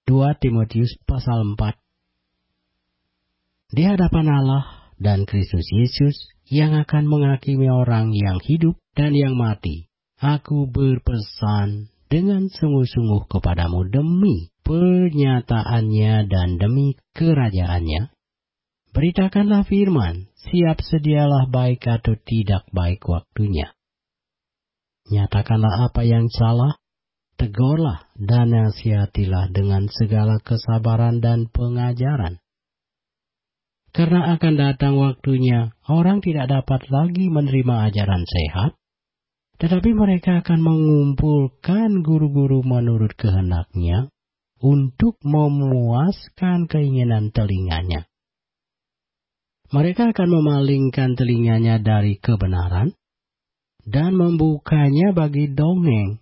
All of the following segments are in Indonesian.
2 Timotius pasal 4. Di hadapan Allah dan Kristus Yesus yang akan menghakimi orang yang hidup dan yang mati, aku berpesan dengan sungguh-sungguh kepadamu demi pernyataannya dan demi kerajaannya. Beritakanlah firman, siap sedialah baik atau tidak baik waktunya. Nyatakanlah apa yang salah, tegurlah dan nasihatilah dengan segala kesabaran dan pengajaran. Karena akan datang waktunya, orang tidak dapat lagi menerima ajaran sehat, tetapi mereka akan mengumpulkan guru-guru menurut kehendaknya untuk memuaskan keinginan telinganya. Mereka akan memalingkan telinganya dari kebenaran dan membukanya bagi dongeng.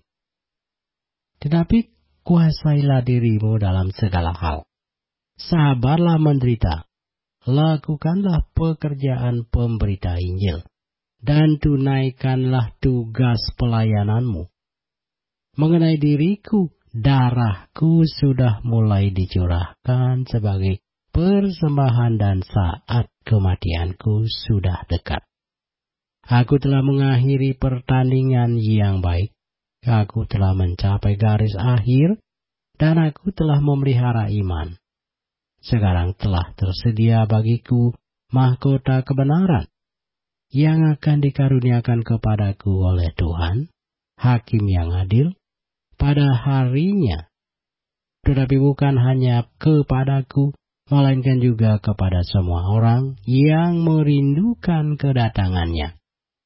Tetapi kuasailah dirimu dalam segala hal. Sabarlah menderita. Lakukanlah pekerjaan pemberita Injil, dan tunaikanlah tugas pelayananmu. Mengenai diriku, darahku sudah mulai dicurahkan sebagai persembahan dan saat kematianku sudah dekat. Aku telah mengakhiri pertandingan yang baik. Aku telah mencapai garis akhir, dan aku telah memelihara iman. Sekarang telah tersedia bagiku mahkota kebenaran yang akan dikaruniakan kepadaku oleh Tuhan, Hakim yang adil, pada harinya. Tetapi bukan hanya kepadaku, melainkan juga kepada semua orang yang merindukan kedatangannya.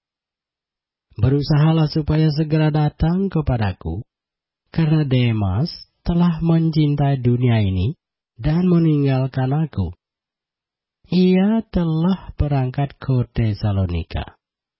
Berusahalah supaya segera datang kepadaku, karena Demas telah mencintai dunia ini dan meninggalkan aku. Ia telah berangkat ke Tesalonika.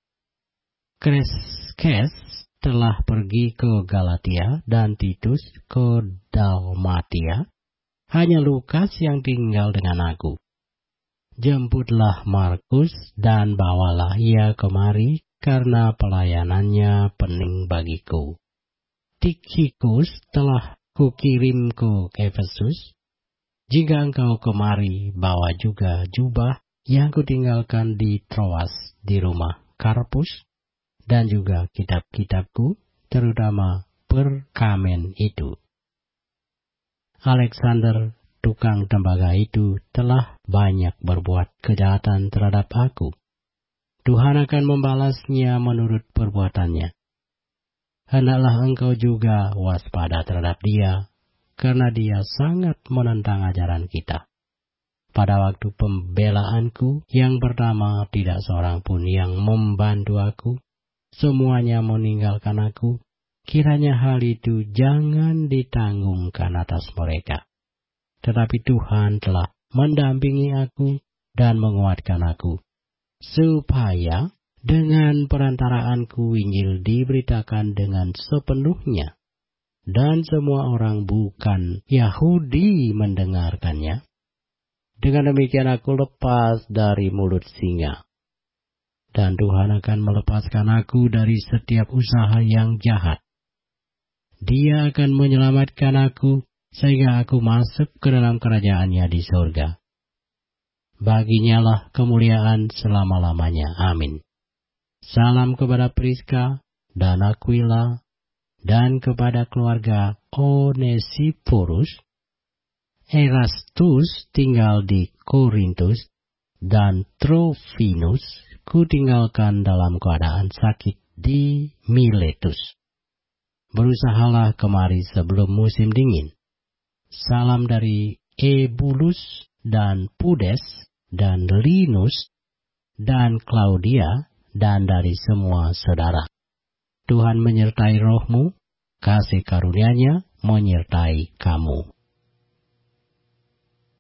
Kreskes telah pergi ke Galatia dan Titus ke Dalmatia. Hanya Lukas yang tinggal dengan aku. Jemputlah Markus dan bawalah ia kemari karena pelayanannya penting bagiku. Tikhikus telah kukirim ke Efesus. Jika engkau kemari, bawa juga jubah yang kutinggalkan di Troas di rumah Karpus, dan juga kitab-kitabku, terutama perkamen itu. Alexander, tukang tembaga itu, telah banyak berbuat kejahatan terhadap aku. Tuhan akan membalasnya menurut perbuatannya. Hendaklah engkau juga waspada terhadap dia, karena dia sangat menentang ajaran kita. Pada waktu pembelaanku yang pertama, tidak seorang pun yang membantu aku. Semuanya meninggalkan aku. Kiranya hal itu jangan ditanggungkan atas mereka. Tetapi Tuhan telah mendampingi aku dan menguatkan aku, supaya dengan perantaraanku Injil diberitakan dengan sepenuhnya. Dan semua orang bukan Yahudi mendengarkannya. Dengan demikian aku lepas dari mulut singa. Dan Tuhan akan melepaskan aku dari setiap usaha yang jahat. Dia akan menyelamatkan aku sehingga aku masuk ke dalam kerajaan-Nya di surga. Baginya lah kemuliaan selama-lamanya. Amin. Salam kepada Priska dan Aquila, dan kepada keluarga Onesiphorus. Erastus tinggal di Korintus, dan Trofinus kutinggalkan dalam keadaan sakit di Miletus. Berusahalah kemari sebelum musim dingin. Salam dari Ebulus dan Pudes dan Linus dan Claudia, dan dari semua saudara. Tuhan menyertai rohmu, kasih karunia-Nya menyertai kamu.